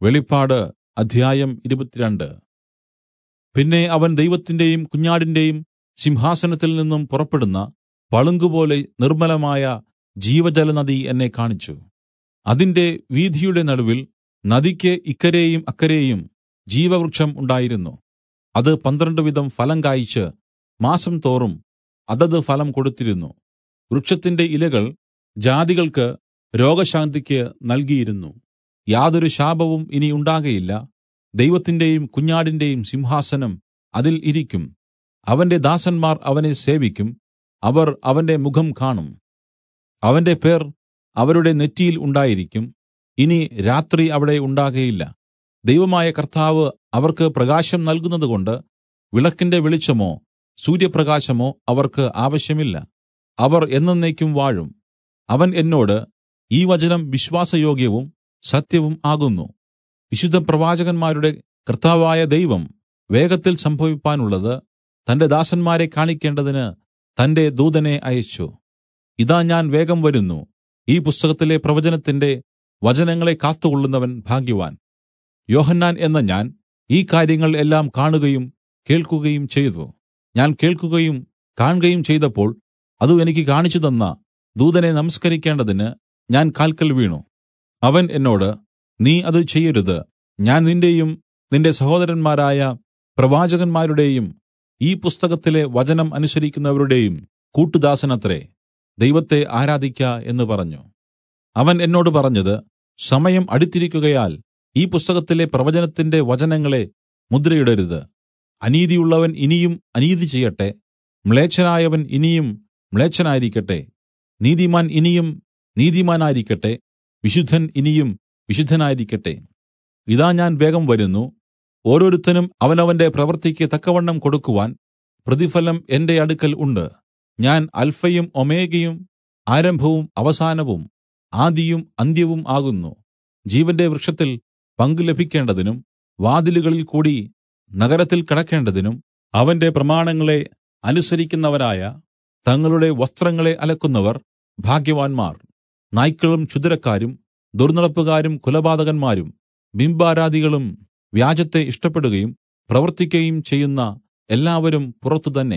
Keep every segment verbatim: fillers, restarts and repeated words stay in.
വെളിപ്പാട് അധ്യായം ഇരുപത്തിരണ്ട്. പിന്നെ അവൻ ദൈവത്തിന്റെയും കുഞ്ഞാടിന്റെയും സിംഹാസനത്തിൽ നിന്നും പുറപ്പെടുന്ന പളുങ്കുപോലെ നിർമ്മലമായ ജീവജലനദി എന്നെ കാണിച്ചു. അതിന്റെ വീഥിയുടെ നടുവിൽ നദിക്ക് ഇക്കരെയും അക്കരെയും ജീവവൃക്ഷം ഉണ്ടായിരുന്നു. അത് പന്ത്രണ്ട് വിധം ഫലം കായിച്ച് മാസം തോറും അതത് ഫലം കൊടുത്തിരുന്നു. വൃക്ഷത്തിന്റെ ഇലകൾ ജാതികൾക്ക് രോഗശാന്തിക്ക് നൽകിയിരുന്നു. യാതൊരു ശാപവും ഇനി ഉണ്ടാകയില്ല. ദൈവത്തിന്റെയും കുഞ്ഞാടിന്റെയും സിംഹാസനം അതിൽ ഇരിക്കും. അവന്റെ ദാസന്മാർ അവനെ സേവിക്കും. അവർ അവന്റെ മുഖം കാണും. അവന്റെ പേർ അവരുടെ നെറ്റിയിൽ ഉണ്ടായിരിക്കും. ഇനി രാത്രി അവിടെ ഉണ്ടാകയില്ല. ദൈവമായ കർത്താവ് അവർക്ക് പ്രകാശം നൽകുന്നതുകൊണ്ട് വിളക്കിന്റെ വെളിച്ചമോ സൂര്യപ്രകാശമോ അവർക്ക് ആവശ്യമില്ല. അവർ എന്നെന്നേക്കും വാഴും. അവൻ എന്നോട്, ഈ വചനം വിശ്വാസയോഗ്യവും സത്യവും ആകുന്നു. വിശുദ്ധ പ്രവാചകന്മാരുടെ കർത്താവായ ദൈവം വേഗത്തിൽ സംഭവിപ്പാനുള്ളത് തന്റെ ദാസന്മാരെ കാണിക്കേണ്ടതിന് തന്റെ ദൂതനെ അയച്ചു. ഇതാ ഞാൻ വേഗം വരുന്നു. ഈ പുസ്തകത്തിലെ പ്രവചനത്തിന്റെ വചനങ്ങളെ കാത്തുകൊള്ളുന്നവൻ ഭാഗ്യവാൻ. യോഹന്നാൻ എന്ന ഞാൻ ഈ കാര്യങ്ങൾ എല്ലാം കാണുകയും കേൾക്കുകയും ചെയ്തു. ഞാൻ കേൾക്കുകയും കാൺകയും ചെയ്തപ്പോൾ അത് എനിക്ക് കാണിച്ചു തന്ന ദൂതനെ നമസ്കരിക്കേണ്ടതിന് ഞാൻ കാൽക്കൽ വീണു. അവൻ എന്നോട്, നീ അത് ചെയ്യരുത്. ഞാൻ നിന്റെയും നിന്റെ സഹോദരന്മാരായ പ്രവാചകന്മാരുടെയും ഈ പുസ്തകത്തിലെ വചനം അനുസരിക്കുന്നവരുടെയും കൂട്ടുദാസനത്രേ. ദൈവത്തെ ആരാധിക്ക എന്ന് പറഞ്ഞു. അവൻ എന്നോട് പറഞ്ഞത്, സമയം അടുത്തിരിക്കുകയാൽ ഈ പുസ്തകത്തിലെ പ്രവചനത്തിന്റെ വചനങ്ങളെ മുദ്രയിടരുത്. അനീതിയുള്ളവൻ ഇനിയും അനീതി ചെയ്യട്ടെ. മ്ലേച്ഛനായവൻ ഇനിയും മ്ലേച്ഛനായിരിക്കട്ടെ. നീതിമാൻ ഇനിയും നീതിമാനായിരിക്കട്ടെ. വിശുദ്ധൻ ഇനിയും വിശുദ്ധനായിരിക്കട്ടെ. ഇതാ ഞാൻ വേഗം വരുന്നു. ഓരോരുത്തനും അവനവന്റെ പ്രവൃത്തിക്ക് തക്കവണ്ണം കൊടുക്കുവാൻ പ്രതിഫലം എന്റെ അടുക്കൽ ഉണ്ട്. ഞാൻ അൽഫയും ഒമേഗയും ആരംഭവും അവസാനവും ആദിയും അന്ത്യവും ആകുന്നു. ജീവന്റെ വൃക്ഷത്തിൽ പങ്കു ലഭിക്കേണ്ടതിനും വാതിലുകളിൽ കൂടി നഗരത്തിൽ കടക്കേണ്ടതിനും അവന്റെ പ്രമാണങ്ങളെ അനുസരിക്കുന്നവരായ തങ്ങളുടെ വസ്ത്രങ്ങളെ അലക്കുന്നവർ ഭാഗ്യവാന്മാർ. നായ്ക്കളും ക്ഷുദ്രക്കാരും ദുർന്നടപ്പുകാരും കുലപാതകന്മാരും ബിംബാരാധികളും വ്യാജത്തെ ഇഷ്ടപ്പെടുകയും പ്രവർത്തിക്കുകയും ചെയ്യുന്ന എല്ലാവരും പുറത്തു തന്നെ.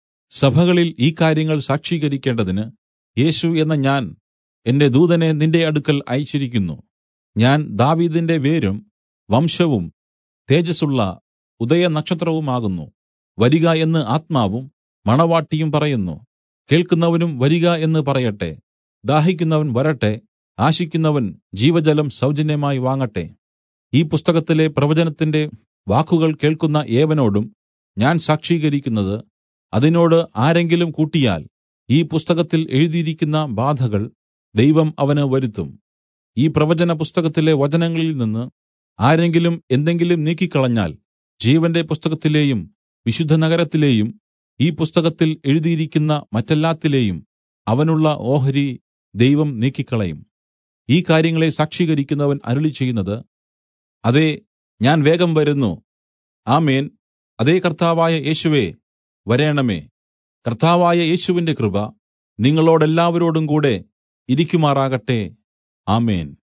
സഭകളിൽ ഈ കാര്യങ്ങൾ സാക്ഷീകരിക്കേണ്ടതിന് യേശു എന്ന ഞാൻ എന്റെ ദൂതനെ നിന്റെ അടുക്കൽ അയച്ചിരിക്കുന്നു. ഞാൻ ദാവീദിന്റെ വേരും വംശവും തേജസ്സുള്ള ഉദയനക്ഷത്രവുമാകുന്നു. വരിക എന്ന് ആത്മാവും മണവാട്ടിയും പറയുന്നു. കേൾക്കുന്നവനും വരിക എന്ന് പറയട്ടെ. ദാഹിക്കുന്നവൻ വരട്ടെ. ആശിക്കുന്നവൻ ജീവജലം സൗജന്യമായി വാങ്ങട്ടെ. ഈ പുസ്തകത്തിലെ പ്രവചനത്തിന്റെ വാക്കുകൾ കേൾക്കുന്ന ഏവനോടും ഞാൻ സാക്ഷീകരിക്കുന്നത്, അതിനോട് ആരെങ്കിലും കൂട്ടിയാൽ ഈ പുസ്തകത്തിൽ എഴുതിയിരിക്കുന്ന ബാധകൾ ദൈവം അവന് വരുത്തും. ഈ പ്രവചന പുസ്തകത്തിലെ വചനങ്ങളിൽ നിന്ന് ആരെങ്കിലും എന്തെങ്കിലും നീക്കിക്കളഞ്ഞാൽ ജീവന്റെ പുസ്തകത്തിലെയും വിശുദ്ധ നഗരത്തിലെയും ഈ പുസ്തകത്തിൽ എഴുതിയിരിക്കുന്ന മറ്റെല്ലാത്തിലെയും അവനുള്ള ഓഹരി ദൈവം നീക്കിക്കളയും. ഈ കാര്യങ്ങളെ സാക്ഷീകരിക്കുന്നവൻ അരുളിച്ചെയ്യുന്നത്, അതേ, ഞാൻ വേഗം വരുന്നു. ആമേൻ. അതേ കർത്താവായ യേശുവേ, വരേണമേ. കർത്താവായ യേശുവിന്റെ കൃപ നിങ്ങളോടെല്ലാവരോടും കൂടെ ഇരിക്കുമാറാകട്ടെ. ആമേൻ.